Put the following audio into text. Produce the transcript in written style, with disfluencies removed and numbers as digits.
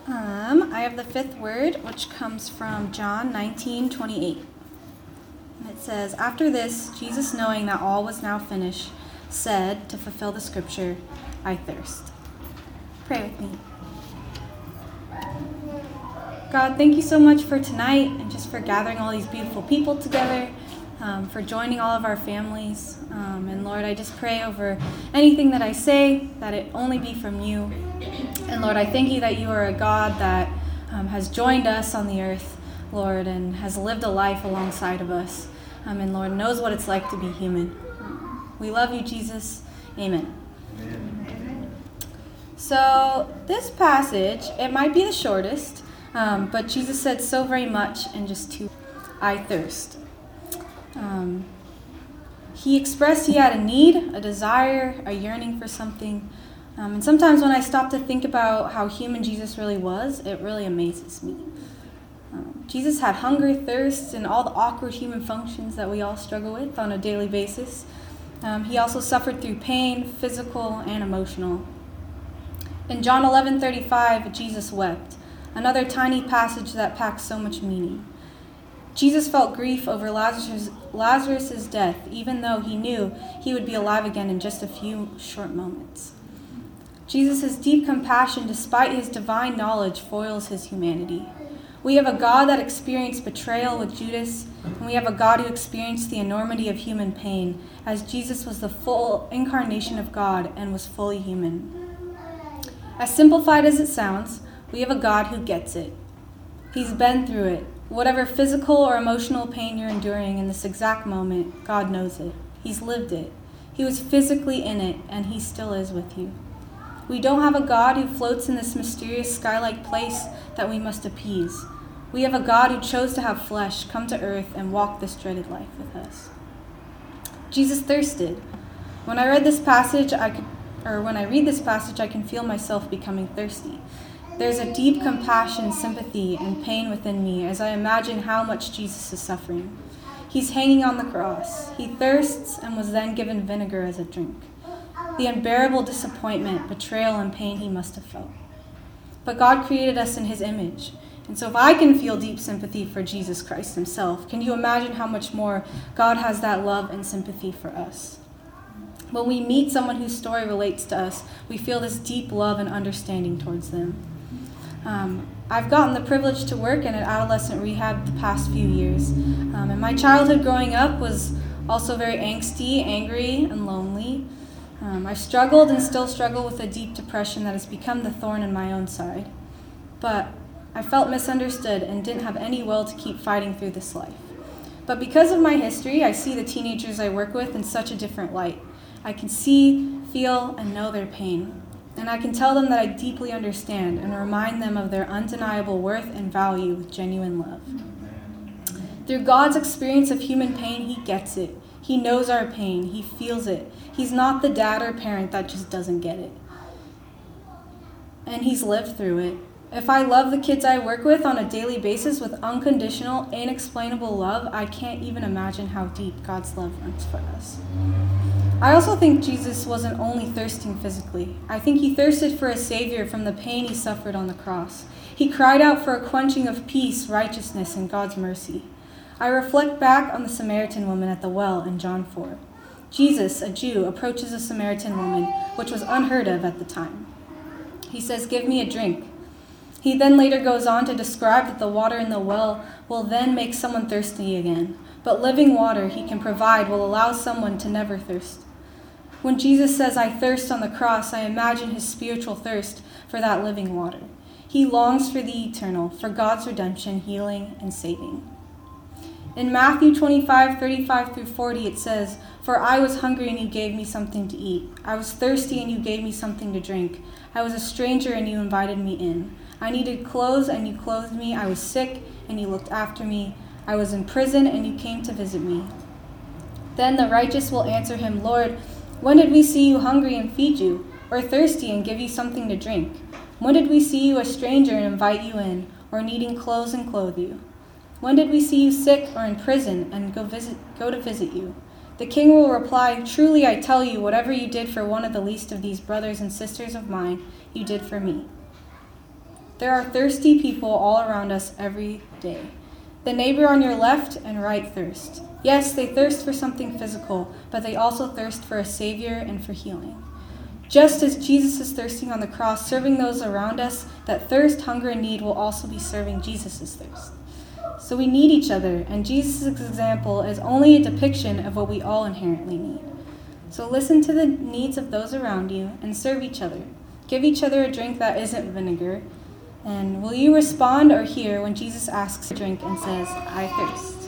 I have the fifth word, which comes from John 19:28. And it says, "After this, Jesus, knowing that all was now finished, said, to fulfill the scripture, 'I thirst.'" Pray with me. God, thank you so much for tonight and just for gathering all these beautiful people together, for joining all of our families. And Lord, I just pray over anything that I say, that it only be from you. And Lord, I thank you that you are a God that has joined us on the earth, Lord, and has lived a life alongside of us. And Lord, knows what it's like to be human. We love you, Jesus. Amen. Amen. So this passage, it might be the shortest, but Jesus said so very much in just two. I thirst. He expressed he had a need, a desire, a yearning for something. And sometimes when I stop to think about how human Jesus really was, it really amazes me. Jesus had hunger, thirst, and all the awkward human functions that we all struggle with on a daily basis. He also suffered through pain, physical and emotional. In John 11:35, Jesus wept, another tiny passage that packs so much meaning. Jesus felt grief over Lazarus' death, even though he knew he would be alive again in just a few short moments. Jesus' deep compassion, despite his divine knowledge, foils his humanity. We have a God that experienced betrayal with Judas, and we have a God who experienced the enormity of human pain, as Jesus was the full incarnation of God and was fully human. As simplified as it sounds, we have a God who gets it. He's been through it. Whatever physical or emotional pain you're enduring in this exact moment, God knows it. He's lived it. He was physically in it, and he still is with you. We don't have a God who floats in this mysterious sky-like place that we must appease. We have a God who chose to have flesh, come to earth, and walk this dreaded life with us. Jesus thirsted. When I read this passage, I can feel myself becoming thirsty. There's a deep compassion, sympathy, and pain within me as I imagine how much Jesus is suffering. He's hanging on the cross. He thirsts and was then given vinegar as a drink. The unbearable disappointment, betrayal, and pain he must have felt. But God created us in his image. And so if I can feel deep sympathy for Jesus Christ himself, can you imagine how much more God has that love and sympathy for us? When we meet someone whose story relates to us, we feel this deep love and understanding towards them. I've gotten the privilege to work in an adolescent rehab the past few years. And my childhood growing up was also very angsty, angry, and lonely. I struggled and still struggle with a deep depression that has become the thorn in my own side. But I felt misunderstood and didn't have any will to keep fighting through this life. But because of my history, I see the teenagers I work with in such a different light. I can see, feel, and know their pain. And I can tell them that I deeply understand and remind them of their undeniable worth and value with genuine love. Through God's experience of human pain, he gets it. He knows our pain. He feels it. He's not the dad or parent that just doesn't get it. And he's lived through it. If I love the kids I work with on a daily basis with unconditional, inexplainable love, I can't even imagine how deep God's love runs for us. I also think Jesus wasn't only thirsting physically. I think he thirsted for a savior from the pain he suffered on the cross. He cried out for a quenching of peace, righteousness, and God's mercy. I reflect back on the Samaritan woman at the well in John 4. Jesus, a Jew, approaches a Samaritan woman, which was unheard of at the time. He says, "Give me a drink." He then later goes on to describe that the water in the well will then make someone thirsty again, but living water he can provide will allow someone to never thirst. When Jesus says, "I thirst" on the cross, I imagine his spiritual thirst for that living water. He longs for the eternal, for God's redemption, healing, and saving. In Matthew 25:35-40, it says, "For I was hungry and you gave me something to eat. I was thirsty and you gave me something to drink. I was a stranger and you invited me in. I needed clothes and you clothed me. I was sick and you looked after me. I was in prison and you came to visit me." Then the righteous will answer him, "Lord, when did we see you hungry and feed you, or thirsty and give you something to drink? When did we see you a stranger and invite you in, or needing clothes and clothe you? When did we see you sick or in prison and go to visit you?" The king will reply, "Truly I tell you, whatever you did for one of the least of these brothers and sisters of mine, you did for me." There are thirsty people all around us every day. The neighbor on your left and right thirst. Yes, they thirst for something physical, but they also thirst for a Savior and for healing. Just as Jesus is thirsting on the cross, serving those around us that thirst, hunger, and need will also be serving Jesus' thirst. So we need each other, and Jesus' example is only a depiction of what we all inherently need. So listen to the needs of those around you and serve each other. Give each other a drink that isn't vinegar. And will you respond or hear when Jesus asks a drink and says, I thirst?